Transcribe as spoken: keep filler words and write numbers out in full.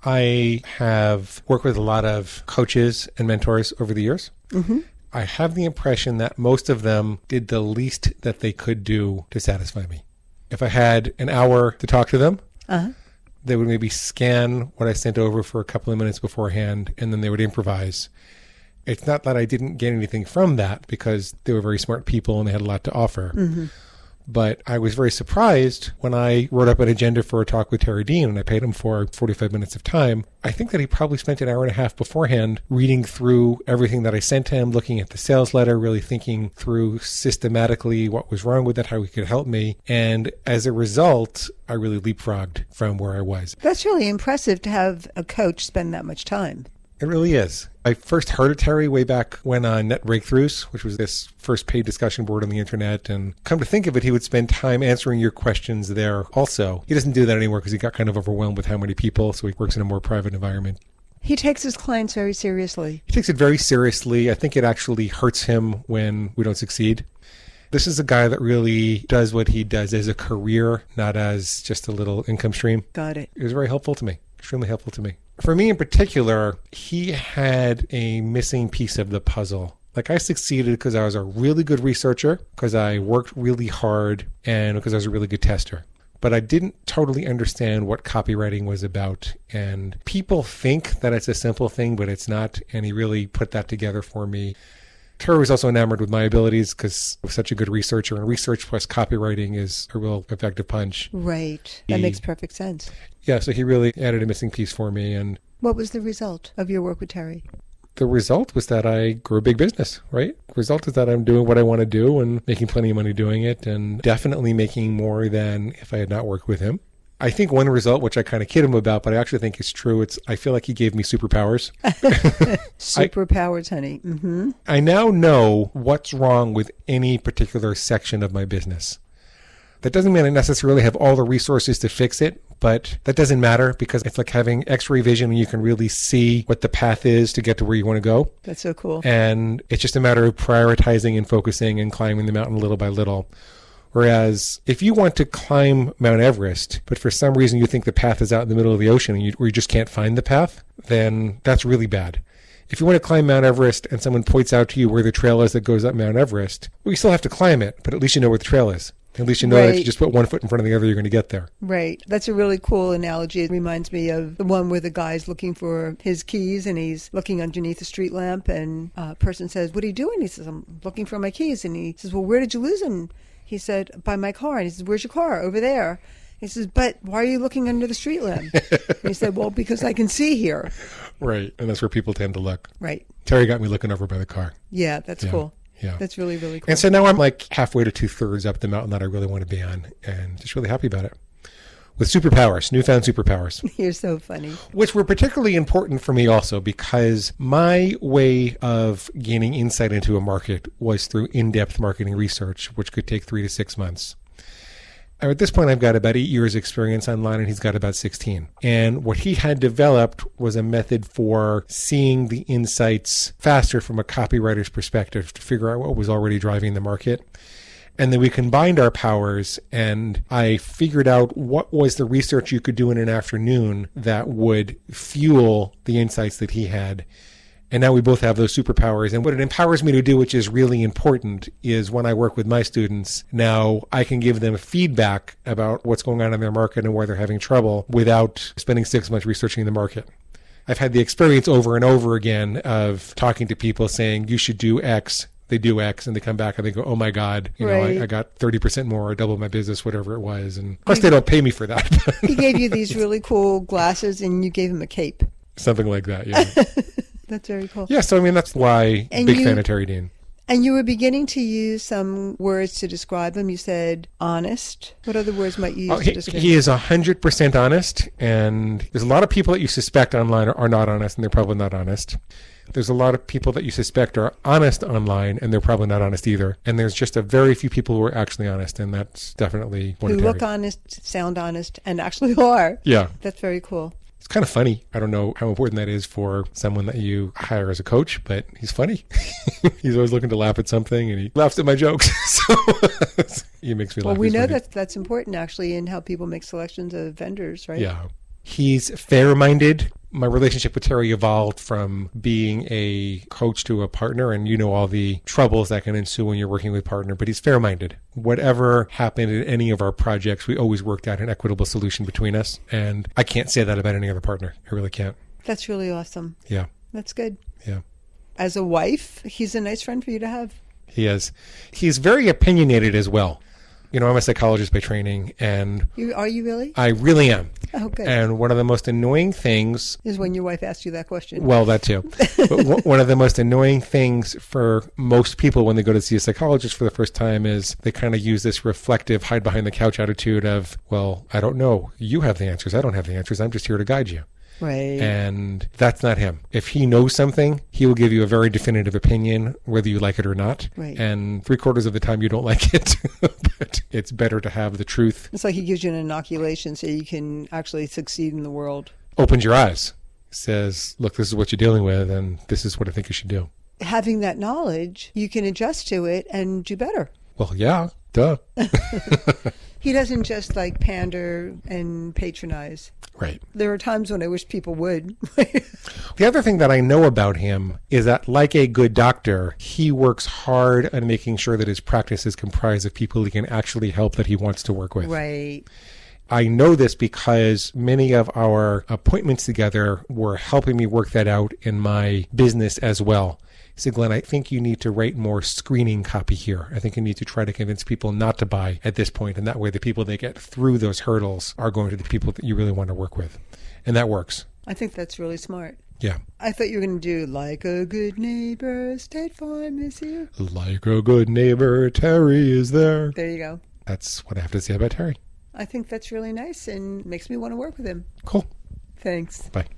I have worked with a lot of coaches and mentors over the years. Mm-hmm. I have the impression that most of them did the least that they could do to satisfy me. If I had an hour to talk to them, uh-huh. they would maybe scan what I sent over for a couple of minutes beforehand, and then they would improvise. It's not that I didn't get anything from that, because they were very smart people and they had a lot to offer. Mm-hmm. But I was very surprised when I wrote up an agenda for a talk with Terry Dean, and I paid him for forty-five minutes of time. I think that he probably spent an hour and a half beforehand reading through everything that I sent him, looking at the sales letter, really thinking through systematically what was wrong with it, how he could help me. And as a result, I really leapfrogged from where I was. That's really impressive to have a coach spend that much time. It really is. I first heard of Terry way back when on Net Breakthroughs, which was this first paid discussion board on the internet. And come to think of it, he would spend time answering your questions there also. He doesn't do that anymore because he got kind of overwhelmed with how many people, so he works in a more private environment. He takes his clients very seriously. He takes it very seriously. I think it actually hurts him when we don't succeed. This is a guy that really does what he does as a career, not as just a little income stream. Got it. It was very helpful to me, extremely helpful to me. For me in particular, he had a missing piece of the puzzle. Like, I succeeded because I was a really good researcher, because I worked really hard, and because I was a really good tester. But I didn't totally understand what copywriting was about. And people think that it's a simple thing, but it's not. And he really put that together for me. Terry was also enamored with my abilities because I was such a good researcher, and research plus copywriting is a real effective punch. Right. That he, makes perfect sense. Yeah, so he really added a missing piece for me. And what was the result of your work with Terry? The result was that I grew a big business, right? The result is that I'm doing what I want to do and making plenty of money doing it, and definitely making more than if I had not worked with him. I think one result, which I kind of kid him about, but I actually think it's true, it's I feel like he gave me superpowers. Superpowers, I, honey. Mm-hmm. I now know what's wrong with any particular section of my business. That doesn't mean I necessarily have all the resources to fix it, but that doesn't matter because it's like having X-ray vision and you can really see what the path is to get to where you want to go. That's so cool. And it's just a matter of prioritizing and focusing and climbing the mountain little by little. Whereas if you want to climb Mount Everest, but for some reason you think the path is out in the middle of the ocean and you, or you just can't find the path, then that's really bad. If you want to climb Mount Everest and someone points out to you where the trail is that goes up Mount Everest, well, you still have to climb it, but at least you know where the trail is. At least you know right. that if you just put one foot in front of the other, you're going to get there. Right. That's a really cool analogy. It reminds me of the one where the guy's looking for his keys and he's looking underneath a street lamp and a person says, "What are you doing?" He says, "I'm looking for my keys." And he says, "Well, where did you lose them?" He said, "By my car." And he says, "Where's your car?" "Over there." He says, "But why are you looking under the street lamp?" And he said, "Well, because I can see here." Right. And that's where people tend to look. Right. Terry got me looking over by the car. Yeah, that's yeah. cool. Yeah. That's really, really cool. And so now I'm like halfway to two thirds up the mountain that I really want to be on, and just really happy about it. With superpowers, newfound superpowers. You're so funny. Which were particularly important for me also because my way of gaining insight into a market was through in-depth marketing research, which could take three to six months. At this point, I've got about eight years experience online, and he's got about sixteen. And what he had developed was a method for seeing the insights faster from a copywriter's perspective to figure out what was already driving the market. And then we combined our powers, and I figured out what was the research you could do in an afternoon that would fuel the insights that he had. And now we both have those superpowers. And what it empowers me to do, which is really important, is when I work with my students, now I can give them feedback about what's going on in their market and where they're having trouble without spending six months researching the market. I've had the experience over and over again of talking to people saying, you should do X. They do X, and they come back and they go, oh my God, you right. know, I, I got thirty percent more, I doubled my business, whatever it was. And of course, they don't pay me for that. He gave you these really cool glasses, and you gave him a cape. Something like that, yeah. That's very cool. Yeah, so I mean, that's why and big you, fan of Terry Dean. And you were beginning to use some words to describe him. You said honest. What other words might you use oh, to he, describe him? He is one hundred percent honest, and there's a lot of people that you suspect online are, are not honest, and they're probably not honest. There's a lot of people that you suspect are honest online, and they're probably not honest either. And there's just a very few people who are actually honest, and that's definitely one Who of Terry. look honest, sound honest, and actually are. Yeah. That's very cool. It's kind of funny. I don't know how important that is for someone that you hire as a coach, but he's funny. He's always looking to laugh at something, and he laughs at my jokes. So he makes me laugh. Well, we he's know funny. that that's important, actually, in how people make selections of vendors, right? Yeah. He's fair-minded. My relationship with Terry evolved from being a coach to a partner, and you know all the troubles that can ensue when you're working with a partner, but he's fair-minded. Whatever happened in any of our projects, we always worked out an equitable solution between us, and I can't say that about any other partner. I really can't. That's really awesome. Yeah. That's good. Yeah. As a wife, he's a nice friend for you to have. He is. He's very opinionated as well. You know, I'm a psychologist by training, and... You, are you really? I really am. Oh, good. And one of the most annoying things... Is when your wife asks you that question. Well, that too. But w- one of the most annoying things for most people when they go to see a psychologist for the first time is they kind of use this reflective, hide-behind-the-couch attitude of, well, I don't know. You have the answers. I don't have the answers. I'm just here to guide you. Right. And that's not him. If he knows something, he will give you a very definitive opinion, whether you like it or not. Right. And three quarters of the time you don't like it. But it's better to have the truth. It's like he gives you an inoculation so you can actually succeed in the world. Opens your eyes. Says, look, this is what you're dealing with, and this is what I think you should do. Having that knowledge, you can adjust to it and do better. Well, yeah, duh. He doesn't just like pander and patronize. Right. There are times when I wish people would. The other thing that I know about him is that, like a good doctor, he works hard on making sure that his practice is comprised of people he can actually help that he wants to work with. Right. I know this because many of our appointments together were helping me work that out in my business as well. He said, Glenn, I think you need to write more screening copy here. I think you need to try to convince people not to buy at this point, and that way the people that get through those hurdles are going to the people that you really want to work with. And that works. I think that's really smart. Yeah. I thought you were going to do like a good neighbor, State Farm is here. Like a good neighbor, Terry is there. There you go. That's what I have to say about Terry. I think that's really nice and makes me want to work with him. Cool. Thanks. Bye.